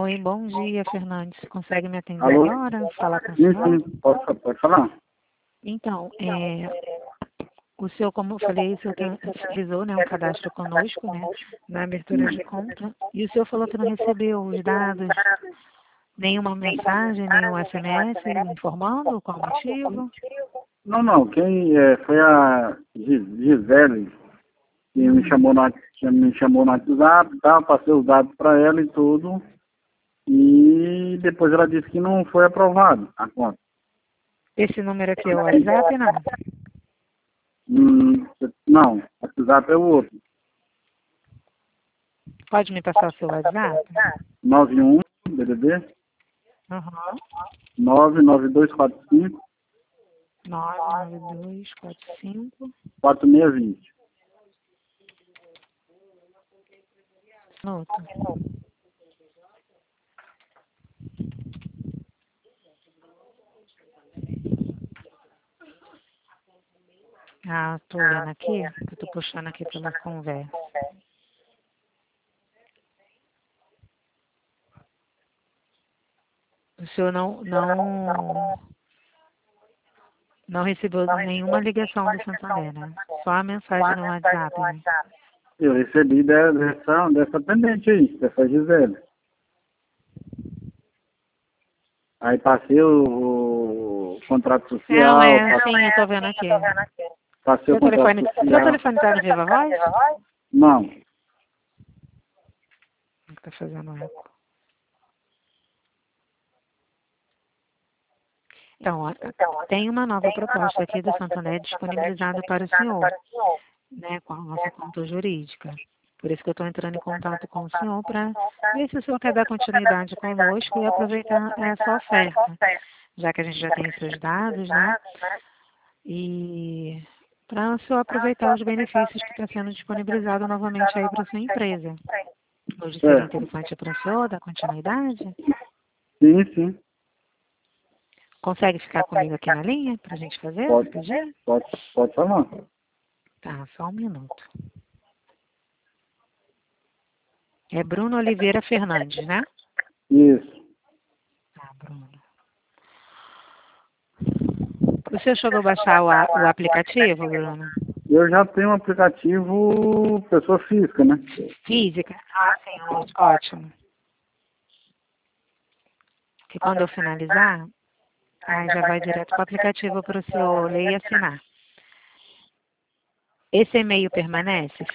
Oi, bom dia, Fernandes. Você consegue me atender Alô? agora? Falar com o Sim, senhor? sim, pode falar? Então, o senhor, como eu falei, o senhor realizou, né, um cadastro conosco, né, na abertura de conta, e o senhor falou que não recebeu os dados, nenhuma mensagem, nenhum SMS informando qual o motivo. Não, quem foi a Gisele, que me chamou no WhatsApp, tá? Passei os dados para ela e tudo, e depois ela disse que não foi aprovado a conta. Esse número aqui é o WhatsApp, não? Não, o WhatsApp é o outro. Pode me passar o seu WhatsApp? 91 DDD Aham. 99245 99245. 4620. Minuto. Ah, tô vendo aqui, eu tô puxando aqui pela conversa. O senhor não recebeu nenhuma ligação do Santander, né? Só a mensagem no WhatsApp, né? Eu recebi dessa pendente aí, dessa Gisele. Aí passei o contrato Não, social, sim, eu tô vendo aqui. passei o contrato Seu social. telefone tá no Viva Voz? Não, Tá fazendo eco. Então, tem uma nova proposta aqui do Santander disponibilizada para o senhor, né, com a nossa conta jurídica. Por isso que eu estou entrando em contato com o senhor para ver se o senhor quer dar continuidade conosco e aproveitar essa oferta, já que a gente já tem seus dados, né? E para o senhor aproveitar os benefícios que está sendo disponibilizado novamente aí para a sua empresa. Hoje seria interessante para o senhor dar continuidade? sim, Consegue ficar comigo aqui na linha para a gente fazer? Pedir? pode falar. Tá, só um minuto. É Bruno Oliveira Fernandes, né? Isso. Tá, Bruno. O senhor chegou a baixar o aplicativo, Bruno? Eu já tenho um aplicativo pessoa física, né? Física? Ah, sim, ótimo. Que quando eu finalizar, aí já vai direto para o aplicativo para o senhor ler e assinar. Esse e-mail permanece?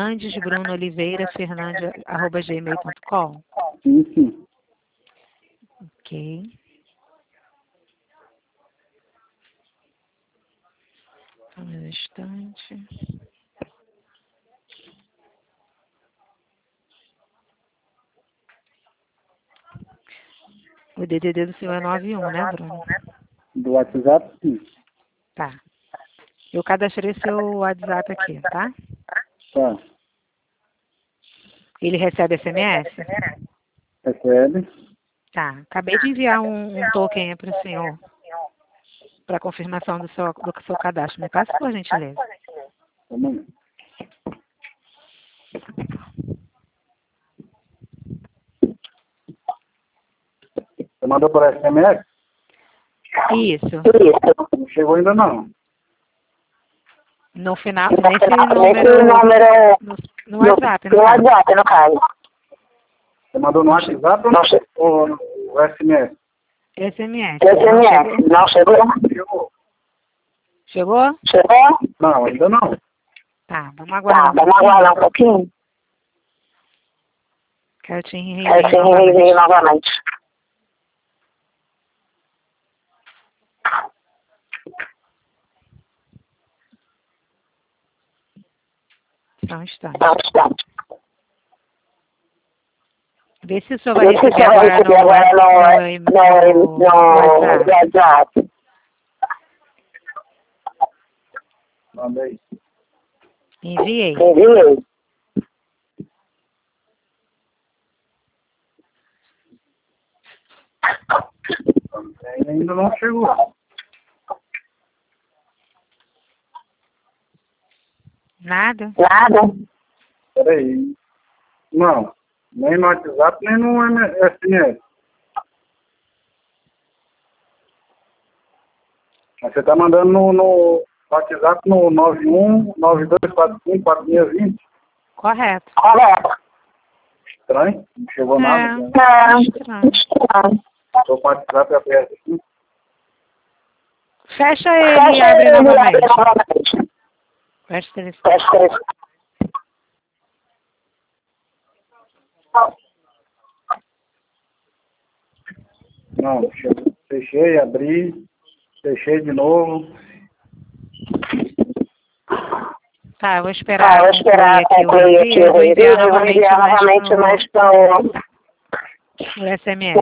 fernandesbrunooliveira@gmail.com. Sim. Ok. Só um instante. O DDD do senhor é 91, né, Bruno? Do WhatsApp, sim. Tá. Eu cadastrei seu WhatsApp aqui, tá? Tá. Ele recebe SMS? Recebe. Tá. Acabei de enviar um token para o senhor, para confirmação do seu cadastro. Me passa, por gentileza. Vamos. Você mandou por SMS? Isso. Não chegou ainda não. No final, nesse número, no WhatsApp, no caso. Você mandou no WhatsApp ou no SMS? SMS. Não chegou. Chegou? Não, ainda não. Tá, vamos aguardar um pouquinho. Quero te reenviar novamente. Só um instante. Vê se o senhor vai receber agora no WhatsApp. Manda aí. Enviei. Ainda não chegou. Nada? Peraí. Não. Nem no WhatsApp, nem no SMS. Você está mandando no WhatsApp no 9192454620. Correto. Estranho, não chegou nada. Estranho. Estou com o WhatsApp aberto aqui. Fecha ele e abre novamente. Fecha o telefone. Não, fechei, abri, fechei de novo. Tá, eu vou esperar concluir aqui o envio e vou enviar novamente mais por SMS.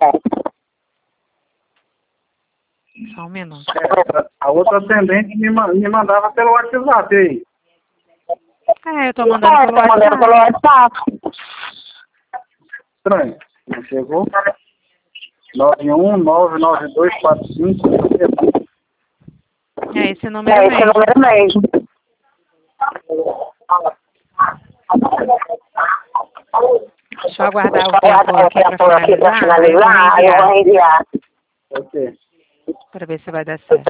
Só um minuto. A outra atendente me mandava pelo WhatsApp aí. Eu tô mandando pelo WhatsApp. Estranho. Não chegou? 9199245. É esse número mesmo. Deixa eu aguardar o tempo aqui para finalizar, eu vou enviar. Ok. Para ver se vai dar certo.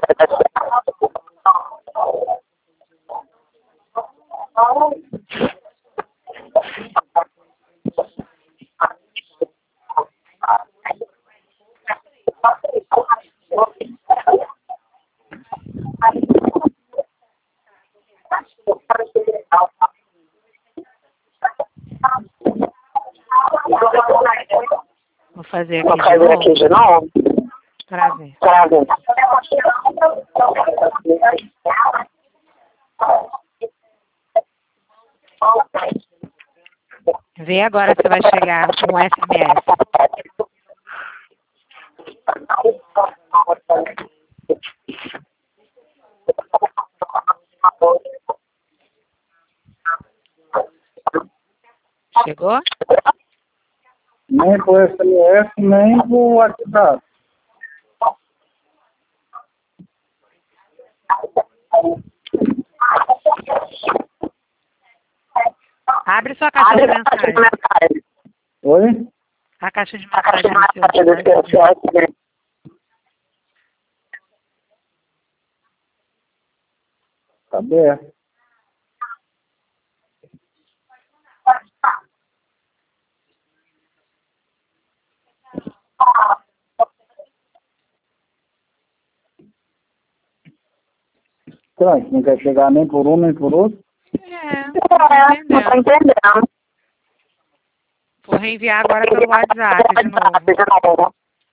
Vou fazer aqui de novo. Para ver. Vê agora se vai chegar um SMS. Chegou? Nem por SMS, nem por WhatsApp. Abre sua caixa de mensagem. Oi? A caixa de mensagem do seu. Tá aberto. Estranho, não quer chegar nem por um, nem por outro. Não tô entendendo. Vou reenviar agora pelo WhatsApp de novo.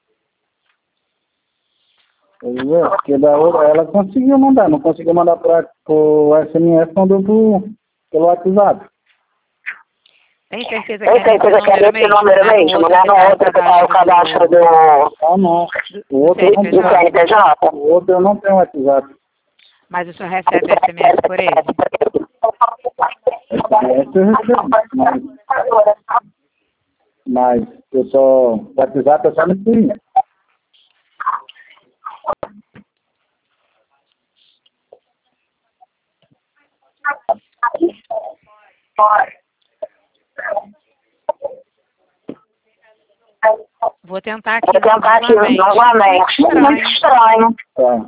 Porque da outra, ela conseguiu mandar, não conseguiu mandar por SMS, mandou pelo WhatsApp. Tem certeza que é esse número mesmo? Não é no outro que tá o cadastro do... Ah, não. O outro eu não tenho WhatsApp. Mas o senhor recebe SMS por ele? Esse eu recebi, mas eu só... WhatsApp eu só não tinha. Vou tentar aqui novamente. Muito estranho. Tá.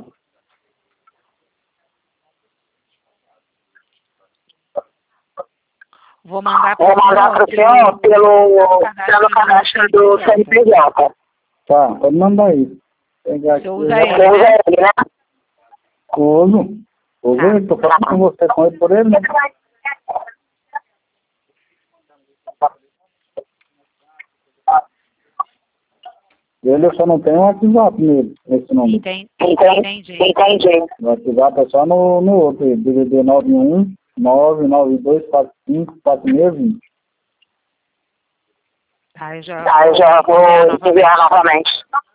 Vou mandar para o senhor pelo cadastro do CNPJ. Tá, pode mandar aí. Você usa ele, né? Uso. Ele, tô falando com você, com ele por ele, né? Ele eu só não tenho WhatsApp nele, esse número. Entendi. O WhatsApp é só no outro, DDD 91992454620. Tá, eu já vou enviar novamente.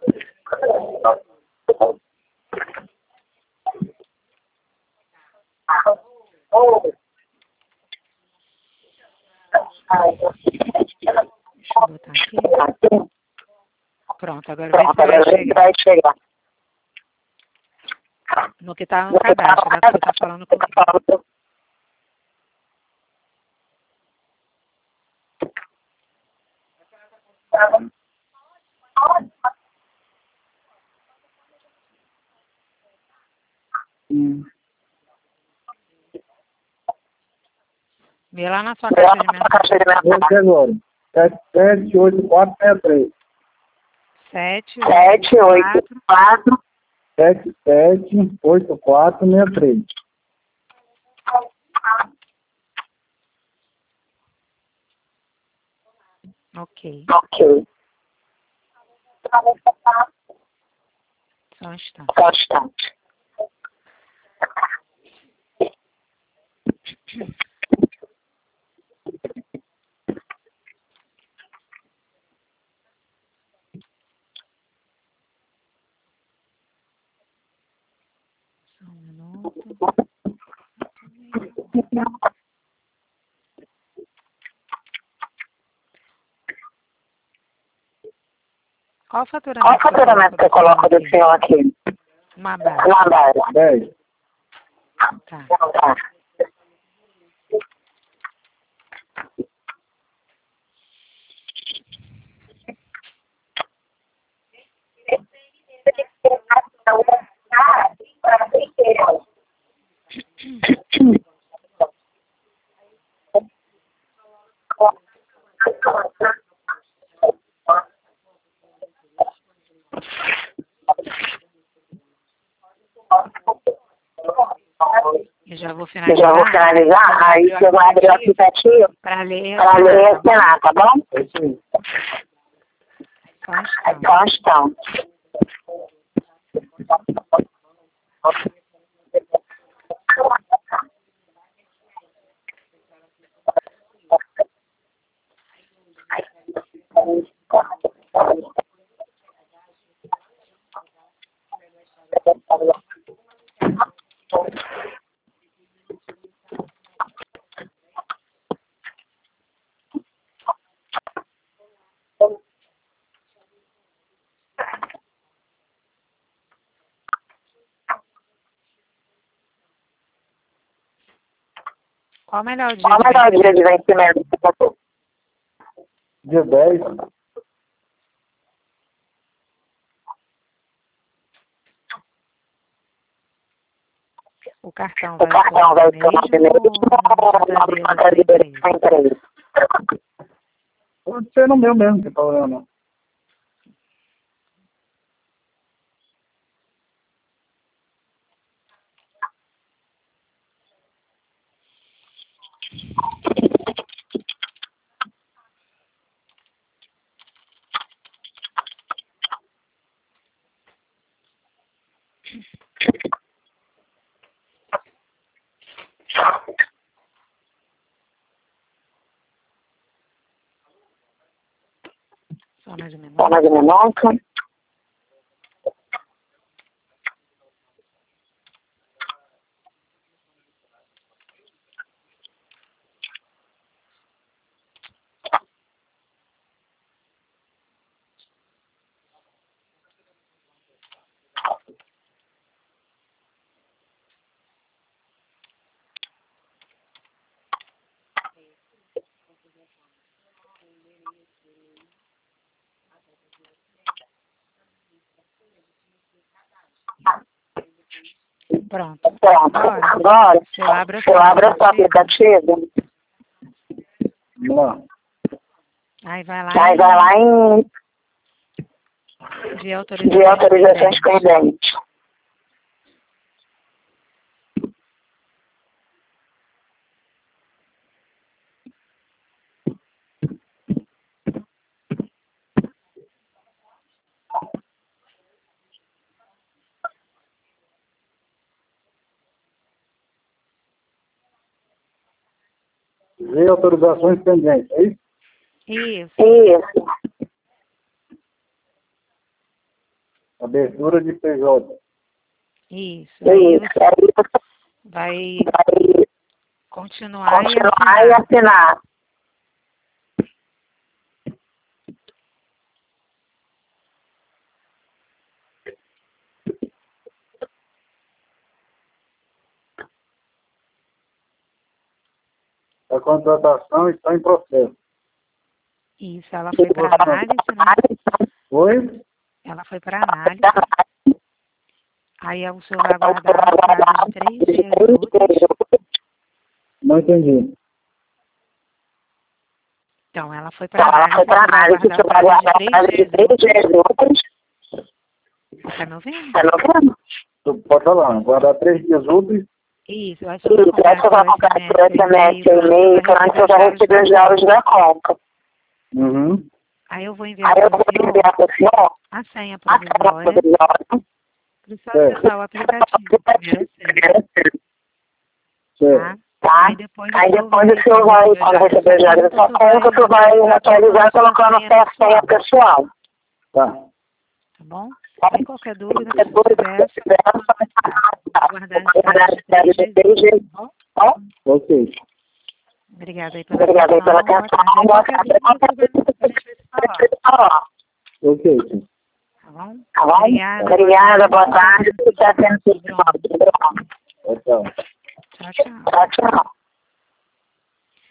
Deixa eu botar aqui. Pronto, agora vai chegar. No que tá no cadastro, né? Que você tá falando comigo. Vê lá na sua caixa de mensagem. Vou aqui agora. 778463. 784 778463. Ok. Ok. Só um instante. Só um instante. Só um minuto. Qual o Qual o faturamento que eu coloco do senhor aqui? Uma base. Uma base. 10. Tá. Tá. Eu já vou Eu já vou finalizar, aí você vai abrir o aplicativo para ler para ler e assinar, tá bom? Só um instante. Só um instante. Qual o melhor dia Qual o de melhor dia de vencimento? vencimento? Dia 10. O cartão O vai cartão vai ser uma primeira mesmo cadeira da empresa. Pode ser no meu mesmo, que tá olhando. Só mais um minuto. Toma de minuto. Pronto. Pronto. Agora, você abre o eu abro o seu aplicativo. Vamos lá. Aí vai lá Aí vai lá em de de autorizações pendentes. Ver autorizações pendentes, é isso? Isso. Isso. Abertura de PJ. Isso. Aí Isso. você Aí você vai vai continuar e continuar e assinar. assinar. A contratação está em processo. Isso, ela foi para análise, né? Oi? Ela foi para análise. Aí o senhor vai aguardar um prazo de 3 dias úteis. Não entendi. Então, ela foi para análise, o senhor vai aguardar um prazo de 3 dias úteis. Está me ouvindo? Pode falar, guardar 3 dias úteis. Isso, eu acho que vai comprar por SMS, e-mail, para o senhor vai receber os dados da conta. Uhum. Aí eu vou enviar para o senhor a senha provisória para o senhor acessar o aplicativo. Primeiro senha. Tá? Aí depois o senhor vai, quando receber os dados da sua conta, o senhor vai atualizar colocando a senha pessoal. Tá. Tá bom? Aí qualquer dúvida, se tiver, aguardar os dados de 3 dias. Tá bom? Ok. Obrigada aí pela atenção. Boa tarde. Aí qualquer dúvida, a gente vai se falar. Ok, sim. Tá bom? Obrigada, boa tarde. Tchau. Tchau, tchau. Tchau.